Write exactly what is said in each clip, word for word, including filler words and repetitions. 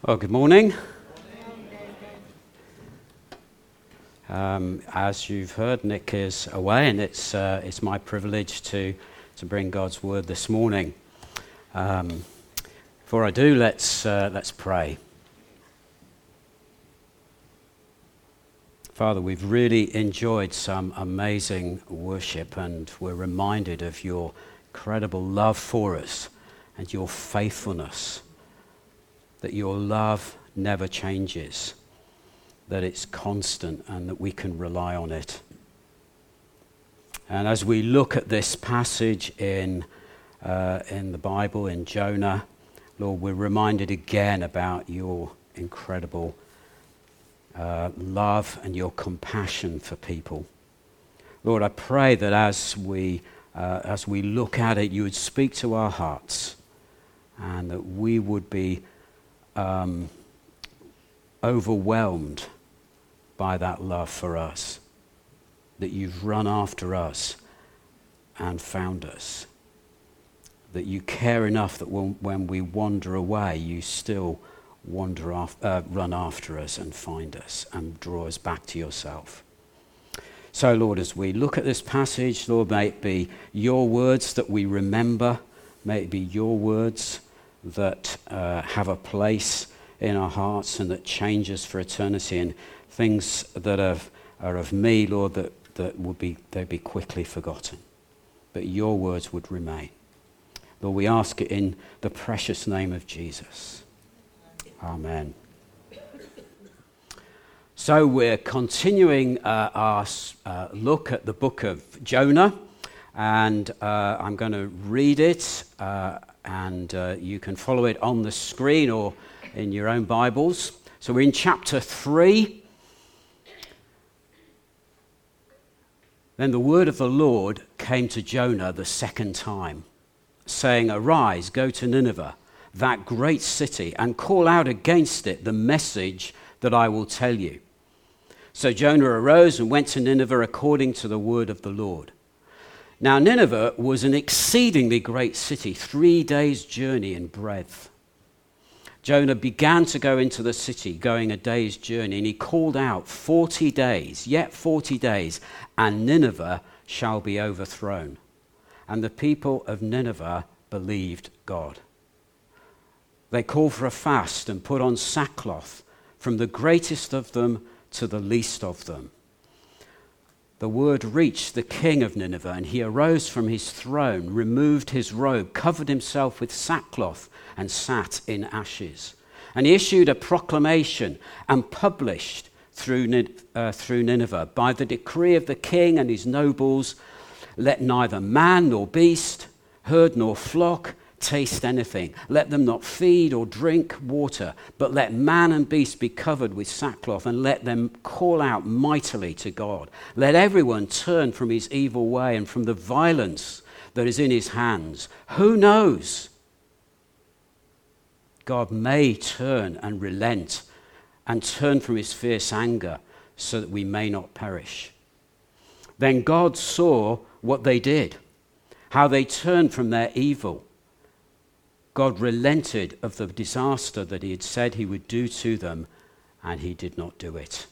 Well, good morning. Um, as you've heard, Nick is away, and it's uh, it's my privilege to to bring God's word this morning. Um, before I do, let's uh, let's pray. Father, we've really enjoyed some amazing worship, and we're reminded of your incredible love for us and your faithfulness. That your love never changes, that it's constant and that we can rely on it. And as we look at this passage in uh, in the Bible, in Jonah, Lord, we're reminded again about your incredible uh, love and your compassion for people. Lord, I pray that as we uh, as we look at it, you would speak to our hearts, and that we would be Um, overwhelmed by that love for us, that you've run after us and found us, that you care enough that when, when we wander away, you still wander af- uh, run after us and find us and draw us back to yourself. So, Lord, as we look at this passage, Lord, may it be your words that we remember, may it be your words that uh, have a place in our hearts and that change us for eternity, and things that are, are of me, Lord, that, that would be they'd be quickly forgotten. But your words would remain. Lord, we ask it in the precious name of Jesus. Amen. So we're continuing uh, our uh, look at the book of Jonah, and uh, I'm going to read it. Uh, And uh, you can follow it on the screen or in your own Bibles. So we're in chapter three. Then the word of the Lord came to Jonah the second time, saying, "Arise, go to Nineveh, that great city, and call out against it the message that I will tell you." So Jonah arose and went to Nineveh according to the word of the Lord. Now Nineveh was an exceedingly great city, three days' journey in breadth. Jonah began to go into the city, going a day's journey, and he called out, forty days, yet forty days, and Nineveh shall be overthrown. And the people of Nineveh believed God. They called for a fast and put on sackcloth, from the greatest of them to the least of them. The word reached the king of Nineveh, and he arose from his throne, removed his robe, covered himself with sackcloth, and sat in ashes. And he issued a proclamation and published through, uh, through Nineveh, by the decree of the king and his nobles, let neither man nor beast, herd nor flock, taste anything. Let them not feed or drink water, but let man and beast be covered with sackcloth, and let them call out mightily to God. Let everyone turn from his evil way and from the violence that is in his hands. Who knows? God may turn and relent and turn from his fierce anger so that we may not perish. Then God saw what they did, how they turned from their evil. God relented of the disaster that he had said he would do to them, and he did not do it.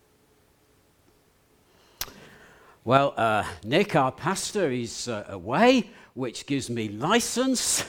Well, uh, Nick, our pastor, is uh, away, which gives me license.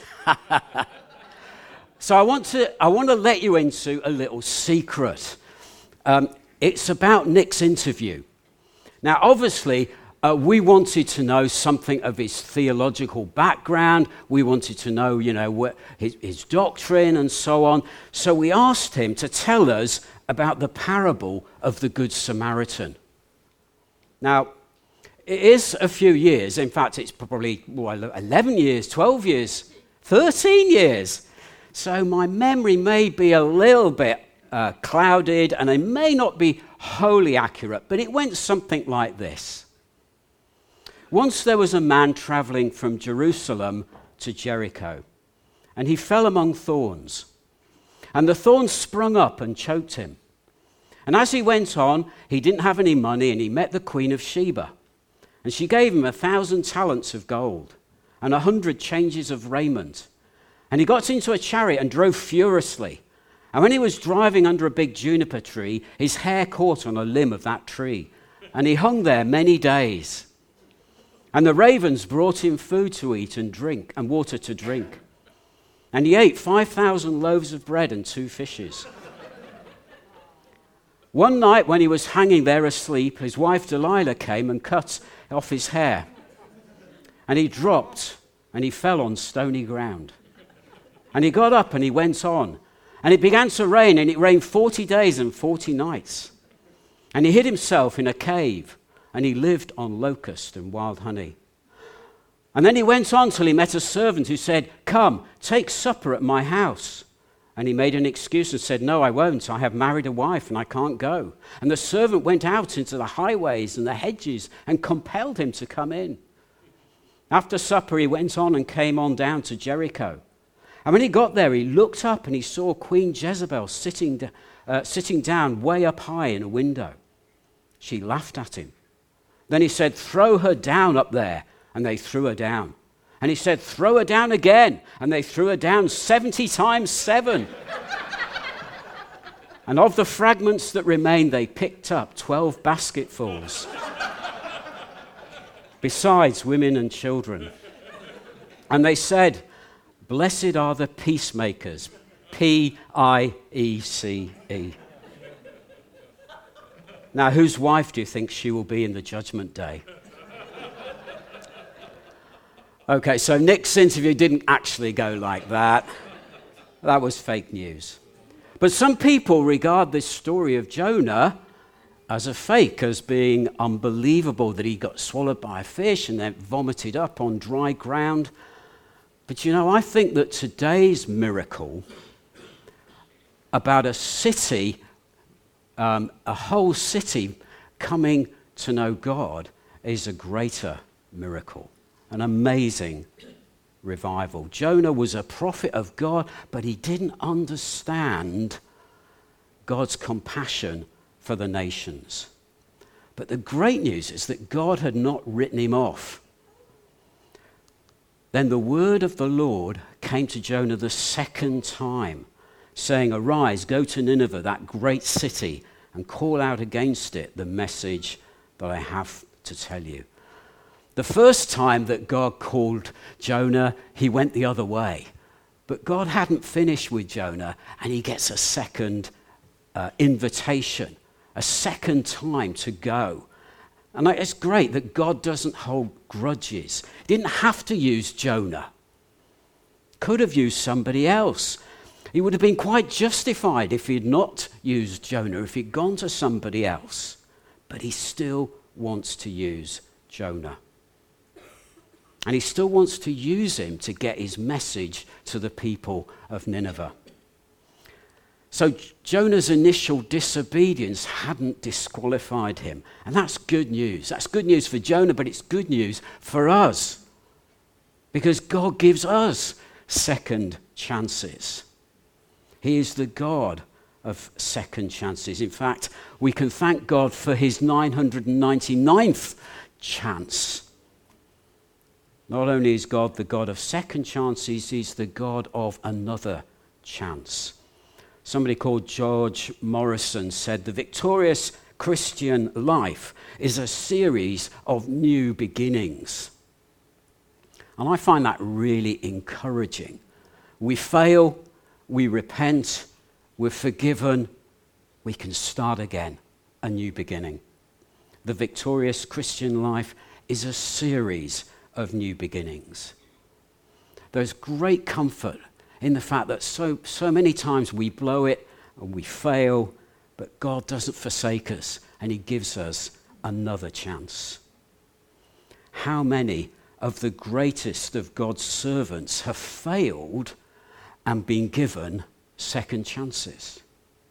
So I want to I want to let you into a little secret. Um, it's about Nick's interview. Now, obviously, Uh, we wanted to know something of his theological background. We wanted to know, you know, what his, his doctrine and so on. So we asked him to tell us about the parable of the Good Samaritan. Now, it is a few years. In fact, it's probably well, eleven years, twelve years, thirteen years. So my memory may be a little bit uh, clouded, and it may not be wholly accurate, but it went something like this. Once there was a man traveling from Jerusalem to Jericho, and he fell among thorns, and the thorns sprung up and choked him. And as he went on, he didn't have any money, and he met the Queen of Sheba, and she gave him a thousand talents of gold and a hundred changes of raiment. And he got into a chariot and drove furiously, And when he was driving under a big juniper tree, his hair caught on a limb of that tree, and he hung there many days. And the ravens brought him food to eat and drink, and water to drink. And he ate five thousand loaves of bread and two fishes. One night when he was hanging there asleep, his wife Delilah came and cut off his hair. And he dropped, and he fell on stony ground. And he got up and he went on. And it began to rain, and it rained forty days and forty nights. And he hid himself in a cave, and he lived on locust and wild honey. And then he went on till he met a servant who said, "Come, take supper at my house." And he made an excuse and said, "No, I won't. I have married a wife and I can't go." And the servant went out into the highways and the hedges and compelled him to come in. After supper, he went on and came on down to Jericho. And when he got there, he looked up and he saw Queen Jezebel sitting, uh, sitting down way up high in a window. She laughed at him. Then he said, "Throw her down up there." And they threw her down. And he said, "Throw her down again." And they threw her down seventy times seven. And of the fragments that remained, they picked up twelve basketfuls. Besides women and children. And they said, "Blessed are the peacemakers." P I E C E. Now, whose wife do you think she will be in the judgment day? Okay, so Nick's interview didn't actually go like that. That was fake news. But some people regard this story of Jonah as a fake, as being unbelievable, that he got swallowed by a fish and then vomited up on dry ground. But you know, I think that today's miracle about a city, um, a whole city coming to know God, is a greater miracle. An amazing revival. Jonah was a prophet of God, but he didn't understand God's compassion for the nations. But the great news is that God had not written him off. Then the word of the Lord came to Jonah the second time, saying, "Arise, go to Nineveh, that great city, and call out against it the message that I have to tell you." The first time that God called Jonah, he went the other way. But God hadn't finished with Jonah, and he gets a second uh, invitation, a second time to go. And it's great that God doesn't hold grudges. He didn't have to use Jonah. Could have used somebody else. He would have been quite justified if he had not used Jonah, if he'd gone to somebody else. But he still wants to use Jonah. And he still wants to use him to get his message to the people of Nineveh. So Jonah's initial disobedience hadn't disqualified him. And that's good news. That's good news for Jonah, but it's good news for us. Because God gives us second chances. He is the God of second chances. In fact, we can thank God for his nine hundred ninety-ninth chance. Not only is God the God of second chances, he's the God of another chance. Somebody called George Morrison said, "The victorious Christian life is a series of new beginnings." And I find that really encouraging. We fail, we repent, we're forgiven, we can start again, a new beginning. The victorious Christian life is a series of new beginnings. There's great comfort in the fact that so, so many times we blow it and we fail, but God doesn't forsake us and he gives us another chance. How many of the greatest of God's servants have failed and been given second chances?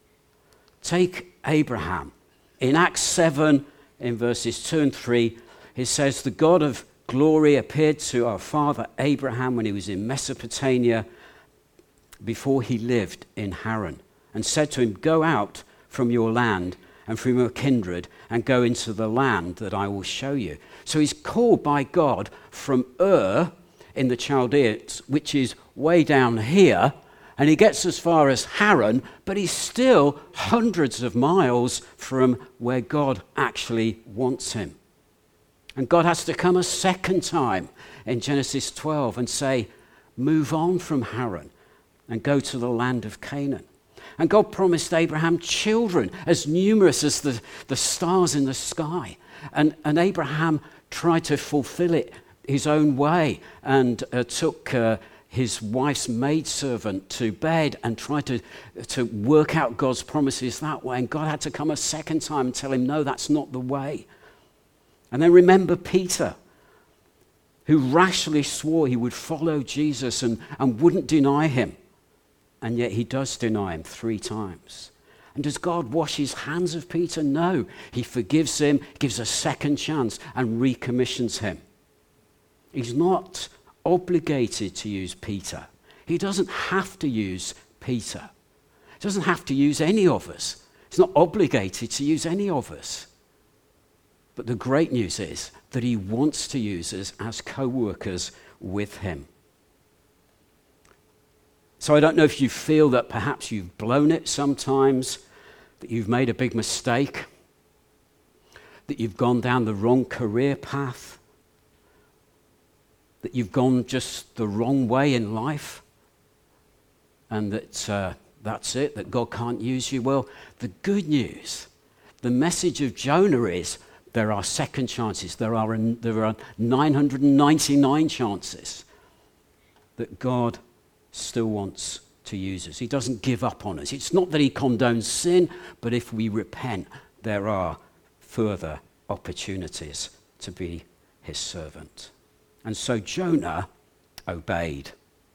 Take Abraham. In Acts seven, in verses two and three, it says, "The God of glory appeared to our father Abraham when he was in Mesopotamia before he lived in Haran, and said to him, 'Go out from your land and from your kindred and go into the land that I will show you.'" So he's called by God from Ur in the Chaldeans, which is way down here, And he gets as far as Haran, but he's still hundreds of miles from where God actually wants him. And God has to come a second time in Genesis twelve and say, move on from Haran and go to the land of Canaan. And God promised Abraham children as numerous as the, the stars in the sky. And, and Abraham tried to fulfill it his own way and uh, took uh, his wife's maidservant to bed and tried to, to work out God's promises that way. And God had to come a second time and tell him, no, that's not the way. And then remember Peter, who rashly swore he would follow Jesus and, and wouldn't deny him. And yet he does deny him three times. And does God wash his hands of Peter? No. He forgives him, gives a second chance, and recommissions him. He's not obligated to use Peter. He doesn't have to use Peter. He doesn't have to use any of us. He's not obligated to use any of us. But the great news is that he wants to use us as co-workers with him. So I don't know if you feel that perhaps you've blown it sometimes, that you've made a big mistake, that you've gone down the wrong career path, that you've gone just the wrong way in life, and that uh, that's it, that God can't use you. Well, the good news, the message of Jonah is there are second chances. There are, there are nine hundred ninety-nine chances that God still wants to use us. He doesn't give up on us. It's not that he condones sin, but if we repent, there are further opportunities to be his servant. And so Jonah obeyed.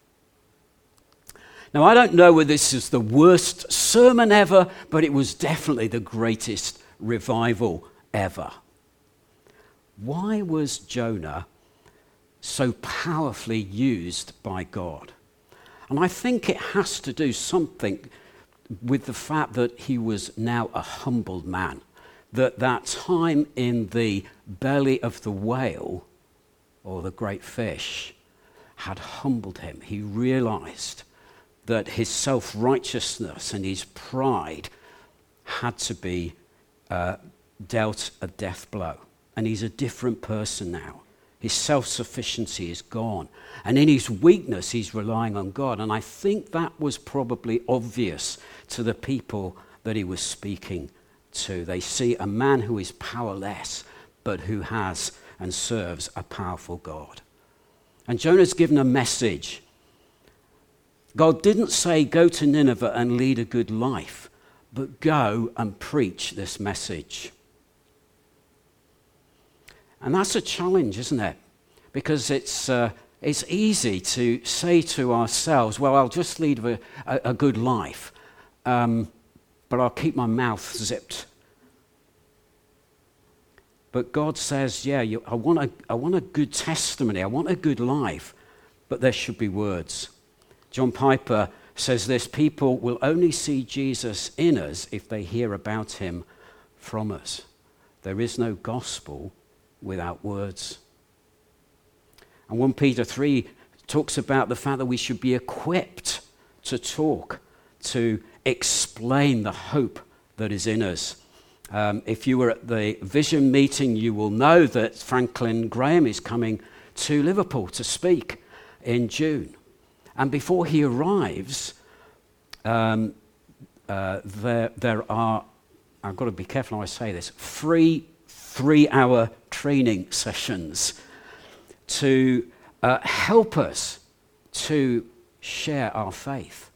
Now, I don't know whether this is the worst sermon ever, but it was definitely the greatest revival ever. Why was Jonah so powerfully used by God? And I think it has to do something with the fact that he was now a humbled man, that that time in the belly of the whale, or the great fish, had humbled him. He realized that his self-righteousness and his pride had to be uh, dealt a death blow. And he's a different person now. His self-sufficiency is gone. And in his weakness, he's relying on God. And I think that was probably obvious to the people that he was speaking to. They see a man who is powerless, but who has and serves a powerful God. And Jonah's given a message. God didn't say, go to Nineveh and lead a good life, but go and preach this message. And that's a challenge, isn't it? Because it's uh, it's easy to say to ourselves, well, I'll just lead a, a, a good life, um, but I'll keep my mouth zipped. But God says, yeah, you, I want a, I want a good testimony. I want a good life, but there should be words. John Piper says this, people will only see Jesus in us if they hear about him from us. There is no gospel without words. And First Peter three talks about the fact that we should be equipped to talk, to explain the hope that is in us. Um, if you were at the Vision meeting, you will know that Franklin Graham is coming to Liverpool to speak in June. And before he arrives, um, uh, there, there are, I've got to be careful how I say this, free three-hour training sessions to uh, help us to share our faith.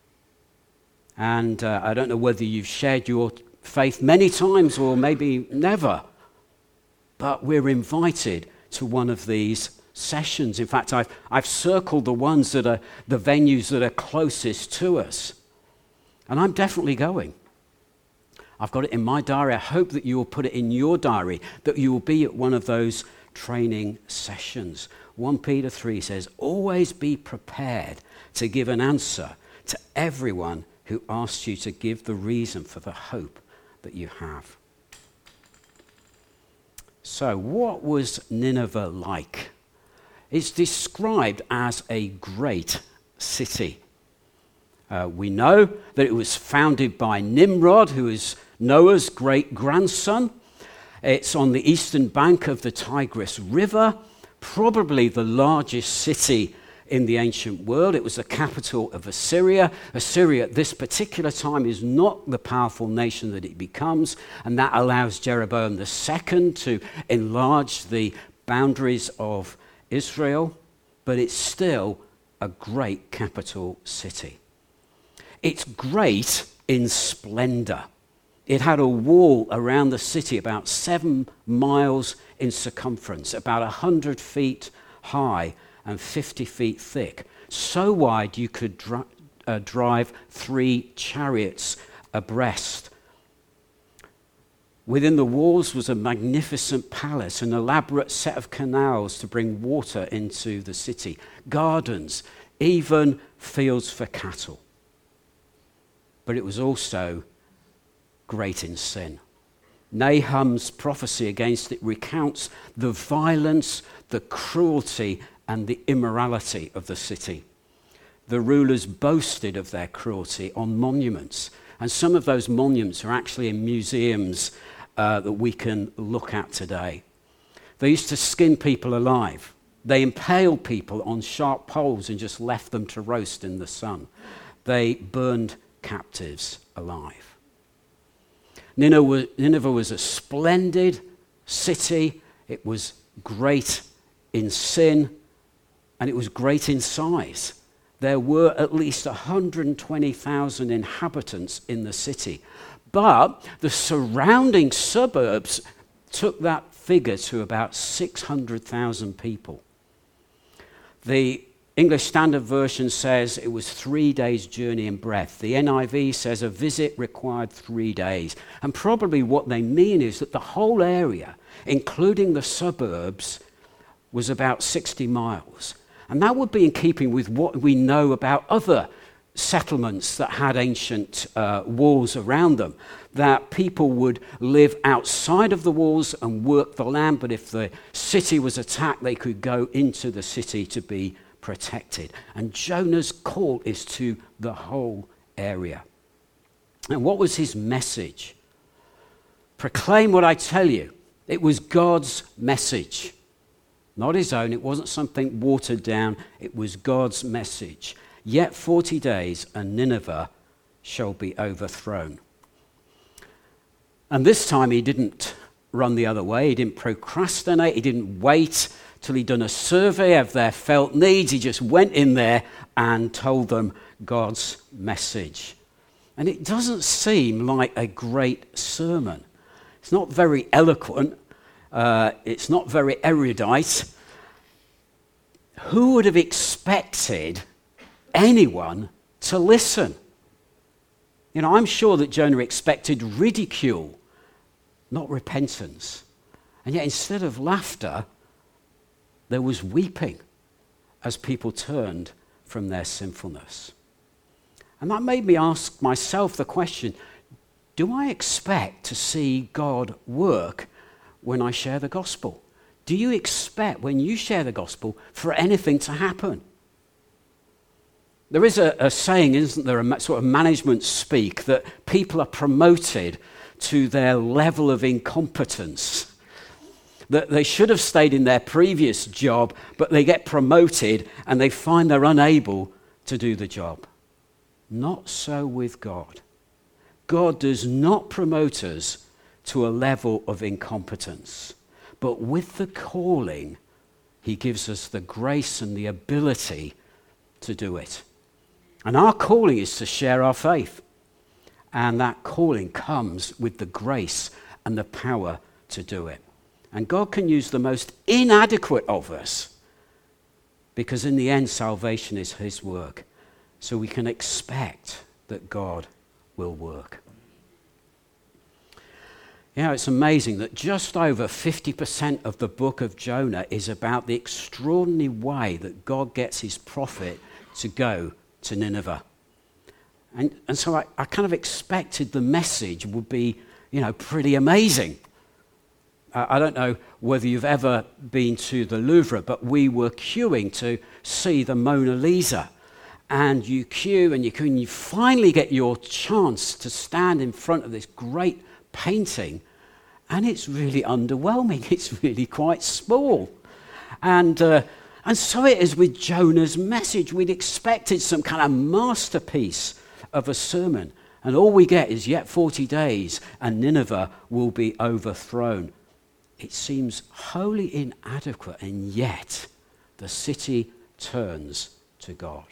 And uh, I don't know whether you've shared your faith many times or maybe never, but we're invited to one of these sessions. In fact, I've, I've circled the ones that are the venues that are closest to us. And I'm definitely going. I've got it in my diary. I hope that you will put it in your diary, that you will be at one of those training sessions. First Peter three says, always be prepared to give an answer to everyone who asks you to give the reason for the hope that you have. So, what was Nineveh like? It's described as a great city. Uh, we know that it was founded by Nimrod, who is Noah's great-grandson. It's on the eastern bank of the Tigris River, probably the largest city in the ancient world. It was the capital of Assyria. Assyria at this particular time is not the powerful nation that it becomes, and that allows Jeroboam the second to enlarge the boundaries of Israel, but it's still a great capital city. It's great in splendor. It had a wall around the city about seven miles in circumference, about one hundred feet high and fifty feet thick. So wide you could dri- uh, drive three chariots abreast. Within the walls was a magnificent palace, an elaborate set of canals to bring water into the city, gardens, even fields for cattle. But it was also great in sin. Nahum's prophecy against it recounts the violence, the cruelty, and the immorality of the city. The rulers boasted of their cruelty on monuments, and some of those monuments are actually in museums uh, that we can look at today. They used to skin people alive. They impaled people on sharp poles and just left them to roast in the sun. They burned captives alive. Nineveh was a splendid city. It was great in sin, and it was great in size. There were at least one hundred twenty thousand inhabitants in the city. But the surrounding suburbs took that figure to about six hundred thousand people. The English Standard Version says it was three days' journey in breadth. The N I V says a visit required three days. And probably what they mean is that the whole area, including the suburbs, was about sixty miles. And that would be in keeping with what we know about other settlements that had ancient uh, walls around them, that people would live outside of the walls and work the land, but if the city was attacked, they could go into the city to be protected. And Jonah's call is to the whole area. And what was his message? Proclaim what I tell you. It was God's message. Not his own. It wasn't something watered down. It was God's message. Yet forty days and Nineveh shall be overthrown. And this time he didn't run the other way. He didn't procrastinate. He didn't wait till he'd done a survey of their felt needs. He just went in there and told them God's message. And it doesn't seem like a great sermon. It's not very eloquent. Uh, it's not very erudite. Who would have expected anyone to listen? You know, I'm sure that Jonah expected ridicule, not repentance. And yet instead of laughter, there was weeping as people turned from their sinfulness. And that made me ask myself the question, do I expect to see God work when I share the gospel? Do you expect when you share the gospel for anything to happen? There is a, a saying, isn't there, a sort of management speak, that people are promoted to their level of incompetence. That they should have stayed in their previous job, but they get promoted and they find they're unable to do the job. Not so with God. God does not promote us to a level of incompetence, but with the calling, he gives us the grace and the ability to do it. And our calling is to share our faith. And that calling comes with the grace and the power to do it. And God can use the most inadequate of us, because in the end, salvation is his work. So we can expect that God will work. You know, it's amazing that just over fifty percent of the book of Jonah is about the extraordinary way that God gets his prophet to go to Nineveh. And, and so I, I kind of expected the message would be, you know, pretty amazing. Uh, I don't know whether you've ever been to the Louvre, but we were queuing to see the Mona Lisa. and you queue and you queue and you finally get your chance to stand in front of this great painting, and it's really underwhelming. It's really quite small. And uh, and so it is with Jonah's message. We'd expected some kind of masterpiece of a sermon, and all we get is yet forty days and Nineveh will be overthrown. It seems wholly inadequate, and yet the city turns to God.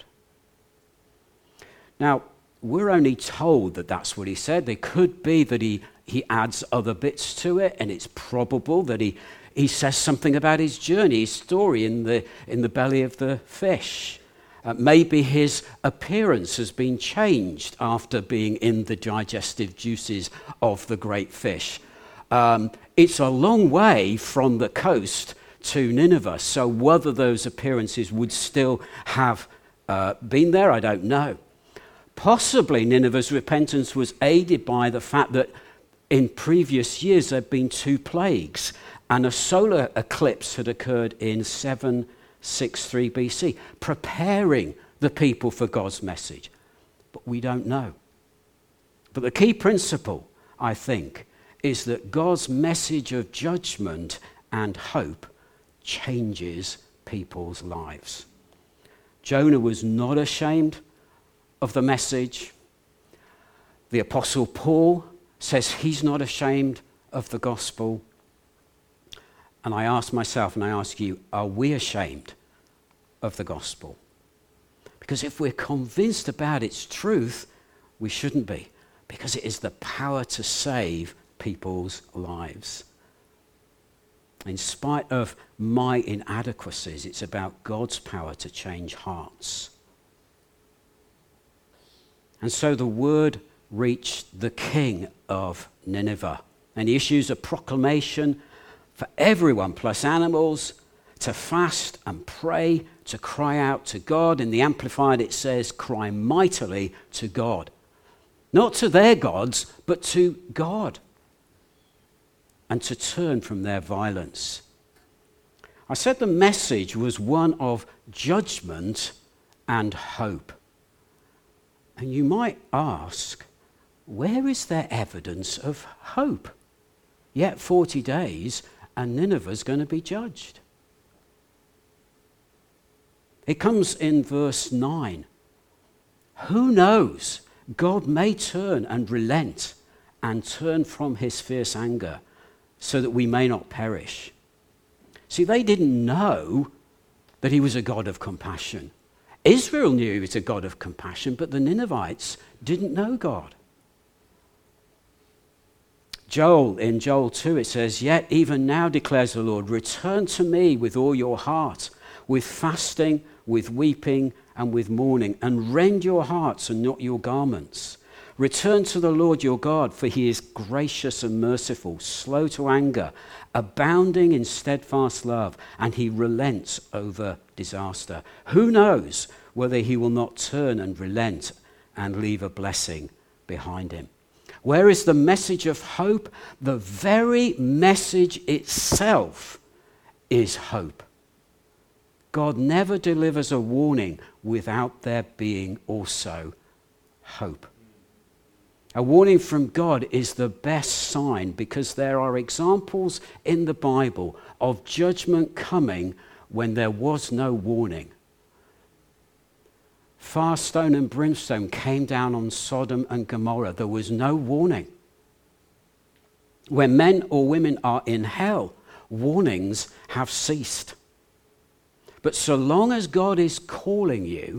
Now, we're only told that that's what he said. There could be that he, he adds other bits to it, and it's probable that he, he says something about his journey, his story in the, in the belly of the fish. Uh, maybe his appearance has been changed after being in the digestive juices of the great fish. Um, it's a long way from the coast to Nineveh, so whether those appearances would still have uh, been there, I don't know. Possibly Nineveh's repentance was aided by the fact that in previous years there had been two plagues, and a solar eclipse had occurred in seven sixty-three B C, preparing the people for God's message. But we don't know. But the key principle, I think, is that God's message of judgment and hope changes people's lives. Jonah was not ashamed of the message. The Apostle Paul says he's not ashamed of the gospel. And I ask myself and I ask you, are we ashamed of the gospel? Because if we're convinced about its truth, we shouldn't be, because it is the power to save people's lives. In spite of my inadequacies, it's about God's power to change hearts. And so the word reached the king of Nineveh, and he issues a proclamation for everyone, plus animals, to fast and pray, to cry out to God. In the Amplified it says, cry mightily to God. Not to their gods, but to God. And to turn from their violence. I said the message was one of judgment and hope. And you might ask, where is there evidence of hope? Yet forty days and Nineveh's going to be judged. It comes in verse nine. Who knows? God may turn and relent and turn from his fierce anger so that we may not perish. See, they didn't know that he was a God of compassion. Israel knew he was a God of compassion, but the Ninevites didn't know God. Joel, in Joel two, it says, yet even now declares the Lord, return to me with all your heart, with fasting, with weeping, and with mourning, and rend your hearts and not your garments. Return to the Lord your God, for he is gracious and merciful, slow to anger, abounding in steadfast love, and he relents over disaster. Who knows whether he will not turn and relent and leave a blessing behind him? Where is the message of hope? The very message itself is hope. God never delivers a warning without there being also hope. A warning from God is the best sign, because there are examples in the Bible of judgment coming when there was no warning. Fire, stone, and brimstone came down on Sodom and Gomorrah. There was no warning. When men or women are in hell, warnings have ceased. But so long as God is calling you,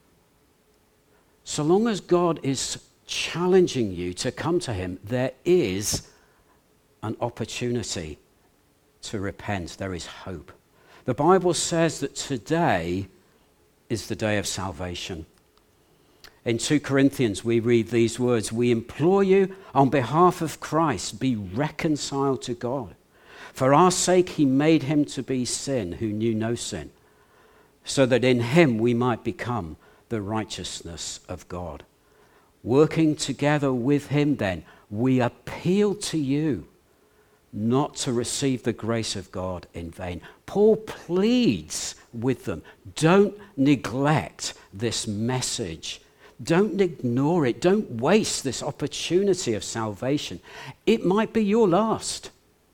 so long as God is challenging you to come to him, there is an opportunity to repent. There is hope. The Bible says that today is the day of salvation. In two Corinthians, we read these words, we implore you on behalf of Christ, be reconciled to God. For our sake he made him to be sin who knew no sin, so that in him we might become the righteousness of God. Working together with him then, we appeal to you not to receive the grace of God in vain. Paul pleads with them, don't neglect this message. Don't ignore it. Don't waste this opportunity of salvation. It might be your last.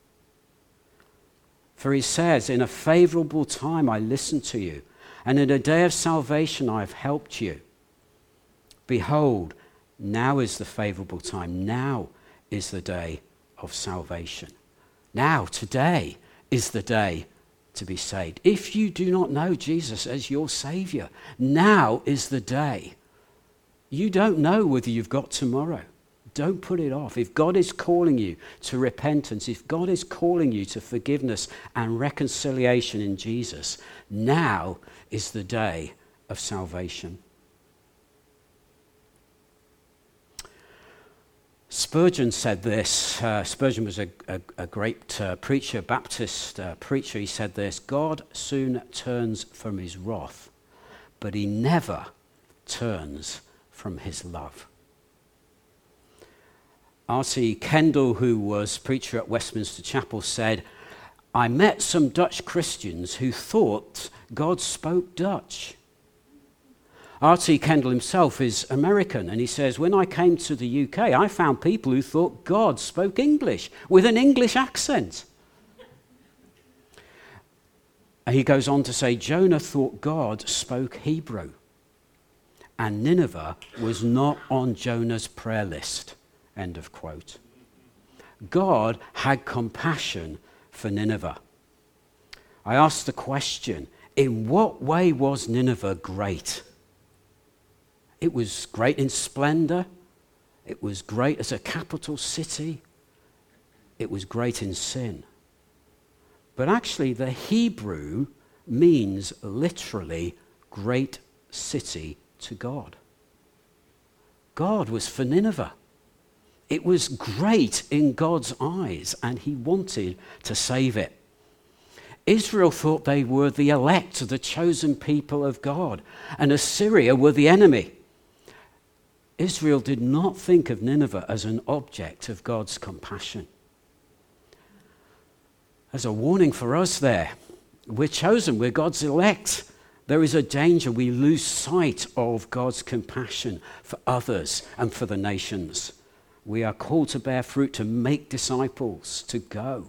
For he says, in a favorable time I listened to you, and in a day of salvation I have helped you. Behold, now is the favorable time. Now is the day of salvation. Now, today, is the day to be saved. If you do not know Jesus as your Savior, now is the day. You don't know whether you've got tomorrow. Don't put it off. If God is calling you to repentance, if God is calling you to forgiveness and reconciliation in Jesus, now is the day of salvation. Spurgeon said this. Uh, Spurgeon was a, a, a great uh, preacher, Baptist uh, preacher. He said this: God soon turns from his wrath, but he never turns from his love. R T Kendall, who was preacher at Westminster Chapel, said, I met some Dutch Christians who thought God spoke Dutch. R T Kendall himself is American, and he says, when I came to the U K, I found people who thought God spoke English with an English accent. And he goes on to say, Jonah thought God spoke Hebrew, and Nineveh was not on Jonah's prayer list. End of quote. God had compassion for Nineveh. I asked the question, in what way was Nineveh great? It was great in splendor. It was great as a capital city. It was great in sin. But actually, the Hebrew means literally great city to God. God was for Nineveh. It was great in God's eyes, and he wanted to save it. Israel thought they were the elect, the chosen people of God, and Assyria were the enemy. Israel did not think of Nineveh as an object of God's compassion. There's a warning for us there. We're chosen, we're God's elect. There is a danger we lose sight of God's compassion for others and for the nations. We are called to bear fruit, to make disciples, to go.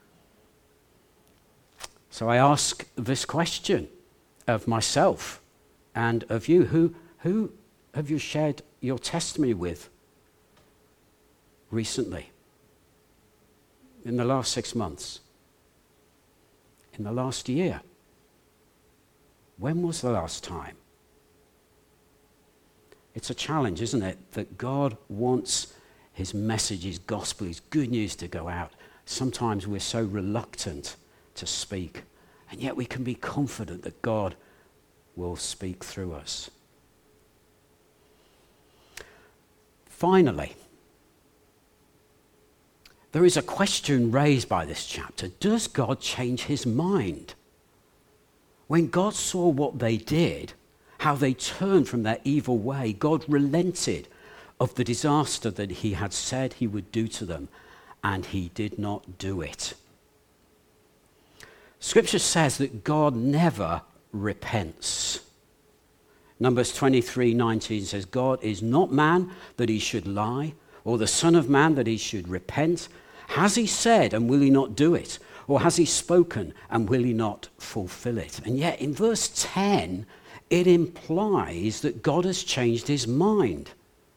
So I ask this question of myself and of you. Who, who have you shared your testimony with recently? In the last six months? In the last year? When was the last time? It's a challenge, isn't it? That God wants his message, his gospel, his good news to go out. Sometimes we're so reluctant to speak, and yet we can be confident that God will speak through us. Finally, there is a question raised by this chapter. Does God change his mind? When God saw what they did, how they turned from their evil way, God relented of the disaster that he had said he would do to them, and he did not do it. Scripture says that God never repents. Numbers twenty-three nineteen says, God is not man that he should lie, or the son of man that he should repent. Has he said, and will he not do it? Or has he spoken, and will he not fulfill it? And yet in verse ten, it implies that God has changed his mind.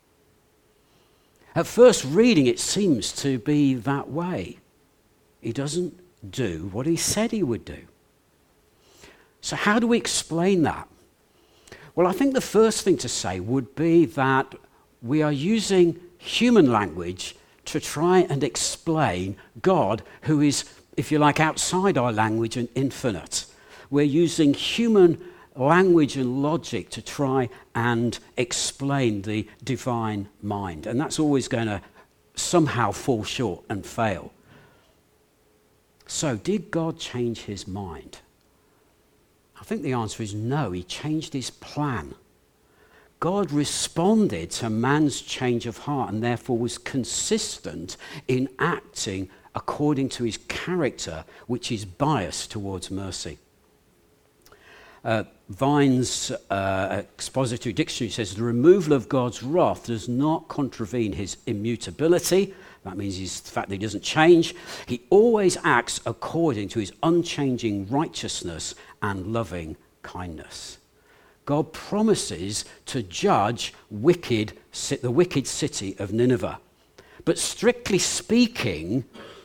At first reading, it seems to be that way. He doesn't do what he said he would do. So how do we explain that? Well, I think the first thing to say would be that we are using human language to try and explain God, who is, if you like, outside our language and infinite. We're using human language and logic to try and explain the divine mind. And that's always going to somehow fall short and fail. So, did God change his mind? I think the answer is no. He changed his plan. God responded to man's change of heart and therefore was consistent in acting according to his character, which is biased towards mercy. Uh, Vine's uh, Expository Dictionary says the removal of God's wrath does not contravene his immutability. That means he's, the fact that he doesn't change. He always acts according to his unchanging righteousness and loving kindness. God promises to judge wicked, the wicked city of Nineveh. But strictly speaking,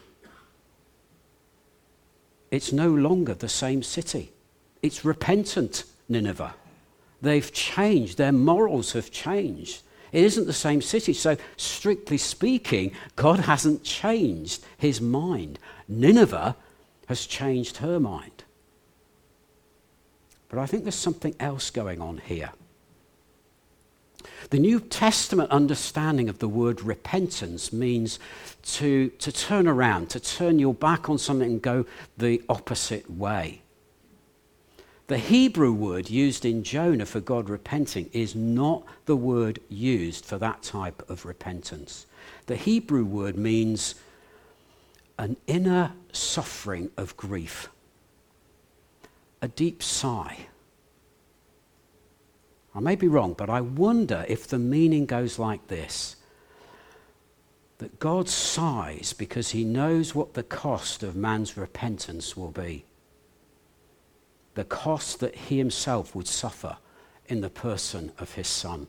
it's no longer the same city. It's repentant Nineveh. They've changed. Their morals have changed. It isn't the same city. So strictly speaking, God hasn't changed his mind. Nineveh has changed her mind. But I think there's something else going on here. The New Testament understanding of the word repentance means to, to turn around, to turn your back on something and go the opposite way. The Hebrew word used in Jonah for God repenting is not the word used for that type of repentance. The Hebrew word means an inner suffering of grief, a deep sigh. I may be wrong, but I wonder if the meaning goes like this: that God sighs because he knows what the cost of man's repentance will be. The cost that he himself would suffer in the person of his son.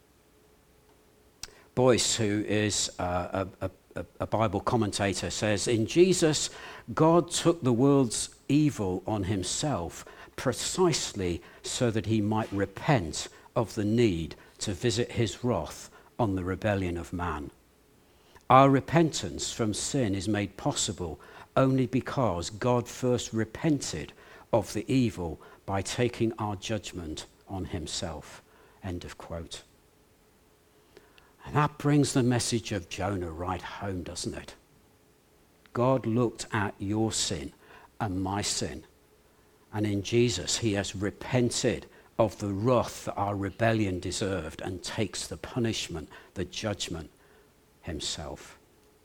Boyce, who is uh, a, a, a Bible commentator, says, in Jesus, God took the world's evil on himself precisely so that he might repent of the need to visit his wrath on the rebellion of man. Our repentance from sin is made possible only because God first repented of the evil by taking our judgment on himself. End of quote. And that brings the message of Jonah right home, doesn't it? God looked at your sin and my sin, and in Jesus he has repented of the wrath that our rebellion deserved and takes the punishment, the judgment himself.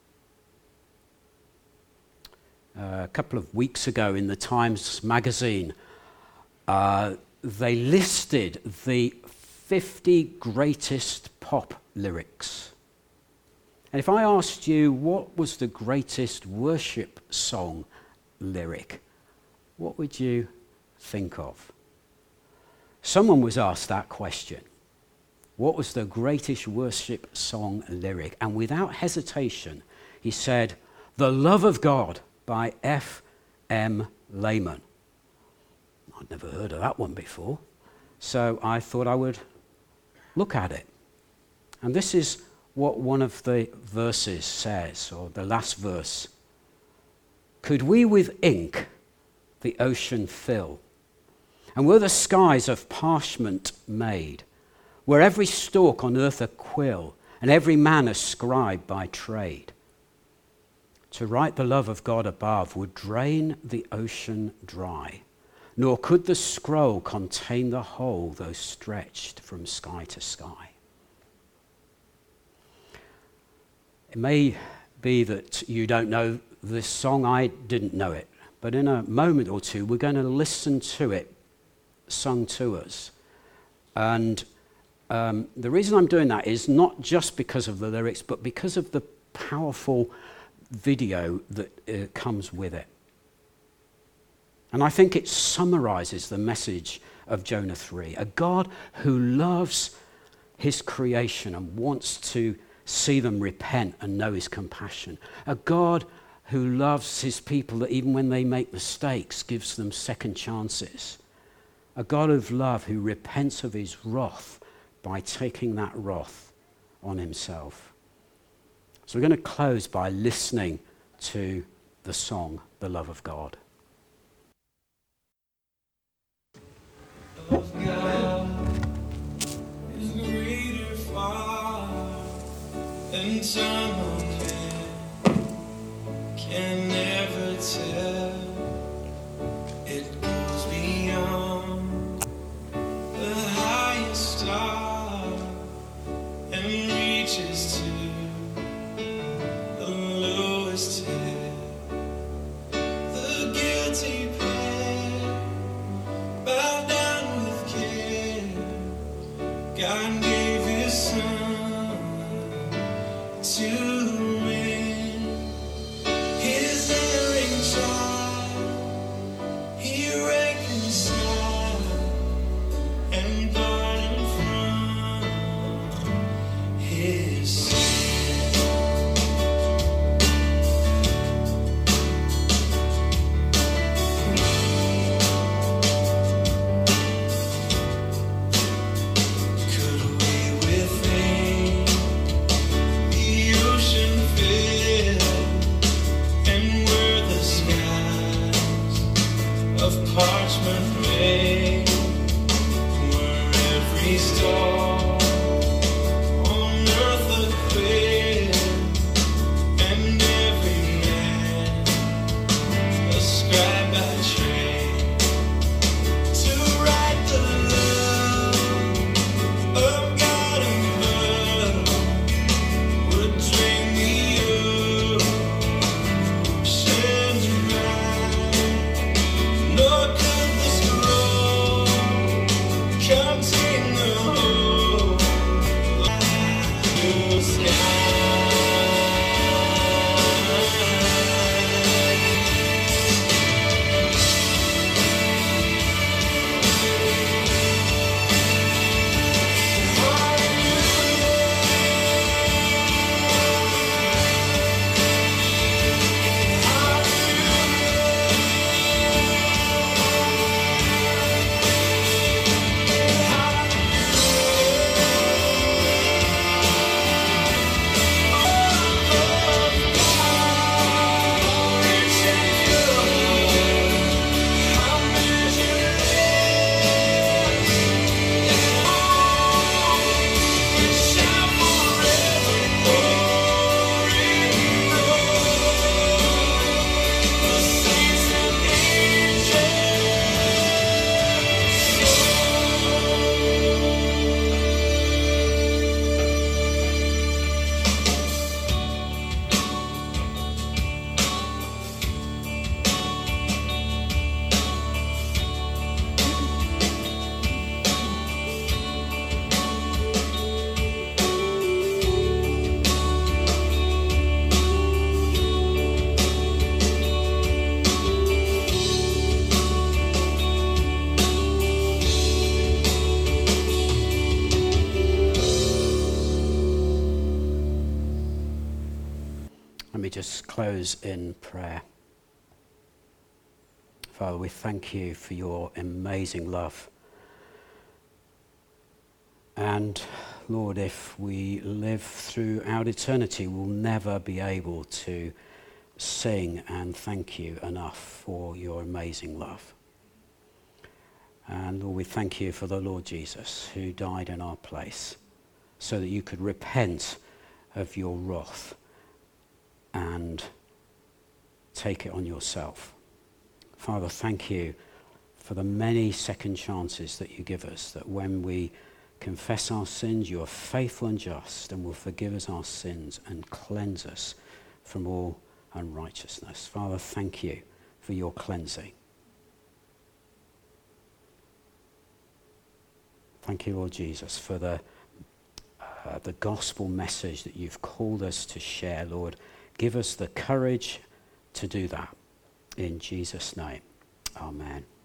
Uh, a couple of weeks ago in the Times magazine, uh, they listed the fifty greatest pop lyrics. And if I asked you what was the greatest worship song lyric, what would you think of? Someone was asked that question. What was the greatest worship song lyric? And without hesitation, he said, "The Love of God" by F M Lehman. I'd never heard of that one before, so I thought I would look at it. And this is what one of the verses says, or the last verse. Could we with ink the ocean fill, and were the skies of parchment made, were every stalk on earth a quill, and every man a scribe by trade, to write the love of God above would drain the ocean dry, nor could the scroll contain the whole, though stretched from sky to sky. It may be that you don't know this song. I didn't know it. But in a moment or two, we're going to listen to it sung to us. And um, the reason I'm doing that is not just because of the lyrics, but because of the powerful video that uh, comes with it. And I think it summarizes the message of Jonah three. A God who loves his creation and wants to see them repent and know his compassion. A God who loves his people, that even when they make mistakes, gives them second chances. A God of love who repents of his wrath by taking that wrath on himself. So we're going to close by listening to the song, The Love of God. Of God is greater far than someone can, can never tell. It goes beyond the highest star and reaches to the lowest hill. to win. His erring child, he reconciled and pardoned from his sin. Could we within the ocean fill, and were the skies of parchment made, were every star on earth a quail, and every man a scribe by trade, to write the love of God above, would drain the oceans dry, nor could the scroll contain the whole blue sky. Let me just close in prayer. Father, we thank you for your amazing love. And Lord, if we live throughout eternity, we'll never be able to sing and thank you enough for your amazing love. And Lord, we thank you for the Lord Jesus who died in our place so that you could repent of your wrath and take it on yourself. Father, thank you for the many second chances that you give us, that when we confess our sins, you are faithful and just and will forgive us our sins and cleanse us from all unrighteousness. Father, thank you for your cleansing. Thank you, Lord Jesus, for the, uh, the gospel message that you've called us to share, Lord. Give us the courage to do that. In Jesus' name, amen.